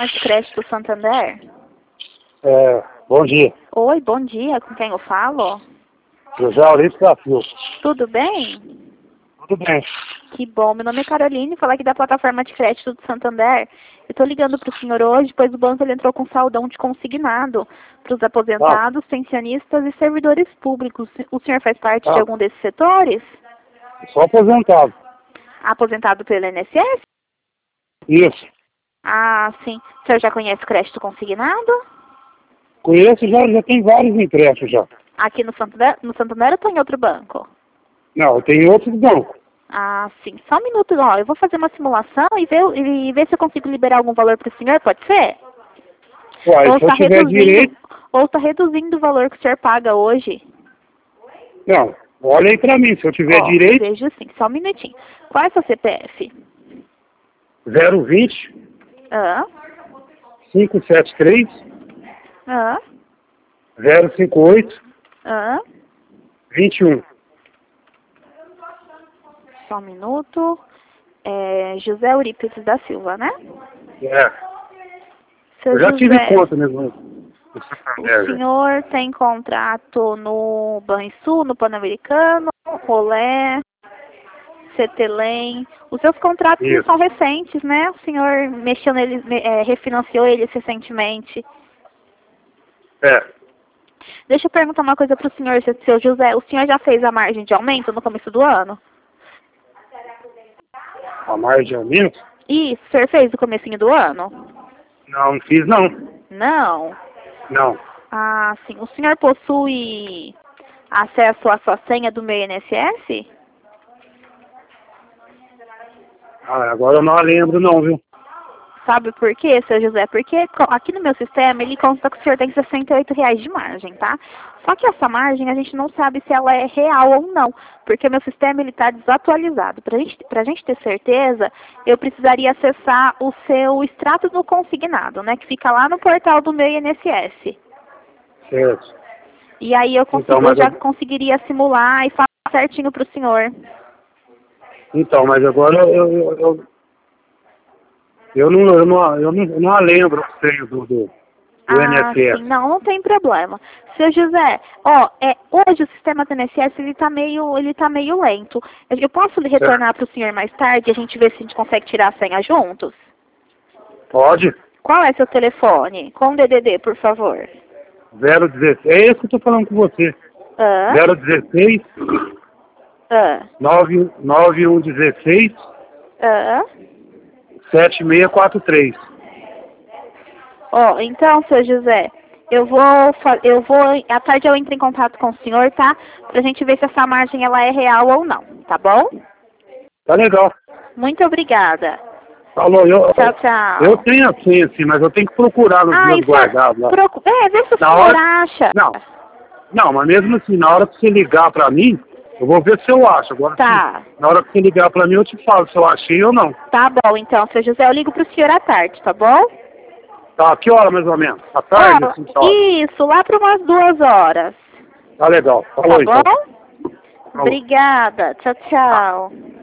Mas crédito Santander? Bom dia. Oi, bom dia. Com quem eu falo? José Aurélio da Silva. Tudo bem? Tudo bem. Que bom. Meu nome é Caroline, falo aqui da plataforma de crédito do Santander. Eu estou ligando para o senhor hoje, pois o banco ele entrou com saldão de consignado para os aposentados, pensionistas e servidores públicos. O senhor faz parte de algum desses setores? Só aposentado. Aposentado pelo INSS? Isso. Ah, sim. O senhor já conhece crédito consignado? Conheço, já tem vários empréstimos já. Aqui no Santander ou em outro banco? Não, tem outros bancos. Ah, sim. Só um minuto, ó. Eu vou fazer uma simulação e ver se eu consigo liberar algum valor para o senhor, pode ser? Uai, se eu tiver direito... Ou está reduzindo o valor que o senhor paga hoje? Não, olha aí pra mim, se eu tiver direito... Vejo sim, só um minutinho. Qual é seu CPF? 020 Ah. 573 Ah. 058 Ah. 21. Só um minuto. José Eurípides da Silva, né? Seu Eu já tive José, conta mesmo. O senhor tem contrato no Banrisul, no Pan-Americano, Rolé, Cetelem. Os seus contratos não são recentes, né? O senhor mexeu neles, refinanciou eles recentemente. Deixa eu perguntar uma coisa para o senhor, seu José. O senhor já fez a margem de aumento no começo do ano? A margem de aumento? Isso, o senhor fez no comecinho do ano? Não fiz não. Não? Não. Ah, sim. O senhor possui acesso à sua senha do meu INSS? Agora eu não a lembro não, viu? Sabe por quê, seu José? Porque aqui no meu sistema ele consta que o senhor tem R$68 de margem, tá? Só que essa margem a gente não sabe se ela é real ou não, porque o meu sistema ele está desatualizado. Pra gente ter certeza, eu precisaria acessar o seu extrato do consignado, né? Que fica lá no portal do meu INSS. Certo. E aí eu já conseguiria simular e falar certinho para o senhor. Então, mas agora eu não a lembro do INSS. Sim, não tem problema. Seu José, hoje o sistema do INSS ele tá meio lento. Eu posso lhe retornar para o senhor mais tarde e a gente ver se a gente consegue tirar a senha juntos? Pode. Qual é seu telefone? Com DDD, por favor. 016, é esse que eu tô falando com você. 016 9116 7643. Então, seu José, à tarde eu entro em contato com o senhor, tá? Pra gente ver se essa margem ela é real ou não, tá bom? Tá legal. Muito obrigada. Falou, tchau, tchau. Eu tenho a senha, sim, mas eu tenho que procurar nos meus guardados lá. Vê se o senhor acha. Não, mas mesmo assim, na hora que você ligar pra mim, eu vou ver se eu acho. Agora, na hora que você ligar pra mim, eu te falo se eu achei ou não. Tá bom, então, seu José, eu ligo pro senhor à tarde, tá bom? Tá, que hora mais ou menos? À tarde? Isso, lá para umas 2 horas. Tá legal. Falou, tá bom? Obrigada. Tchau, tchau.